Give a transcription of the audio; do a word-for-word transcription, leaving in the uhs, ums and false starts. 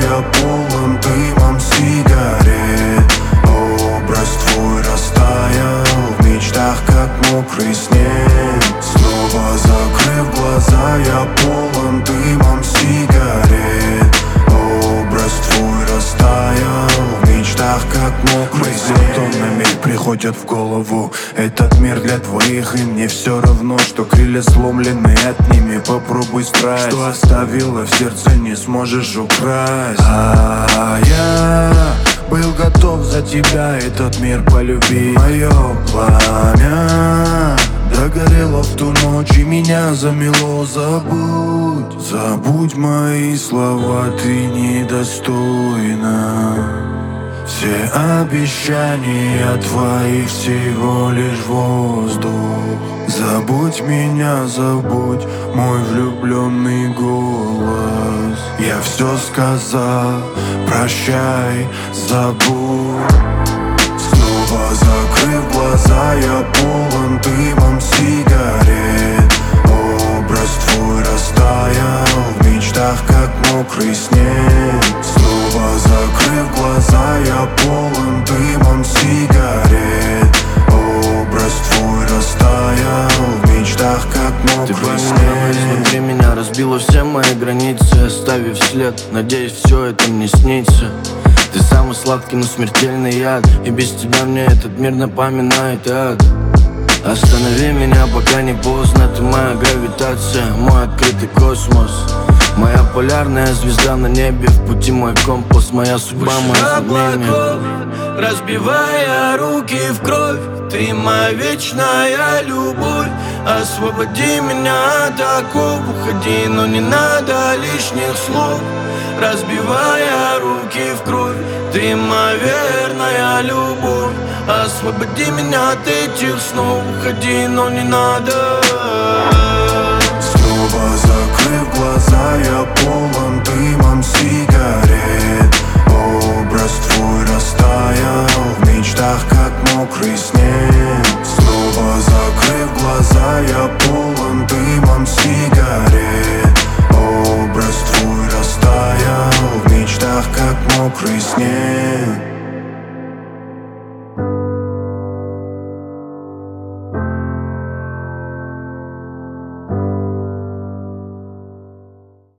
я полон дымом сигарет. Образ твой растаял в мечтах, как мокрый снег. Снова закрыв глаза, я полон дымом сигарет. Образ твой растаял в мечтах, как мокрый снег. Монотонный миг приходят в голову. Этот мир для двоих, и мне все равно, что крылья сломлены, отними, попробуй страсть. Что оставила в сердце, не сможешь украсть. А я был готов за тебя этот мир полюбить. Мое пламя догорело в ту ночь и меня замело. Забудь, забудь мои слова, ты недостойна. Все обещания твои всего лишь воздух. Забудь меня, забудь мой влюбленный голос. Я все сказал, прощай, забудь. Снова закрыв глаза, я полон дымом сигарет. Образ твой растаял в мечтах, как мокрый снег. Снова закрыв глаза, я полон дымом сигарет. Образ твой растаял в мечтах, как мокрый снег. Ты поменялась внутри меня, разбила все мои границы, оставив след. Надеюсь, все это мне снится. Ты самый сладкий, но смертельный яд, и без тебя мне этот мир напоминает ад. Останови меня, пока не поздно. Ты моя гравитация, мой открытый космос. Моя полярная звезда на небе, в пути мой компас. Моя судьба, мое знамение. Разбивая руки в кровь, ты моя вечная любовь. Освободи меня от оков, уходи, но не надо лишних слов. Разбивая руки в кровь, ты моя верная любовь. Освободи меня от этих снов, уходи, но не надо. Снова закрыв глаза, я полон дымом сигарет. Образ твой растаял в мечтах, как мокрый снег. Снова закрыв глаза, я полон дымом сигарет. Образ твой растаял в мечтах, как мокрый снег.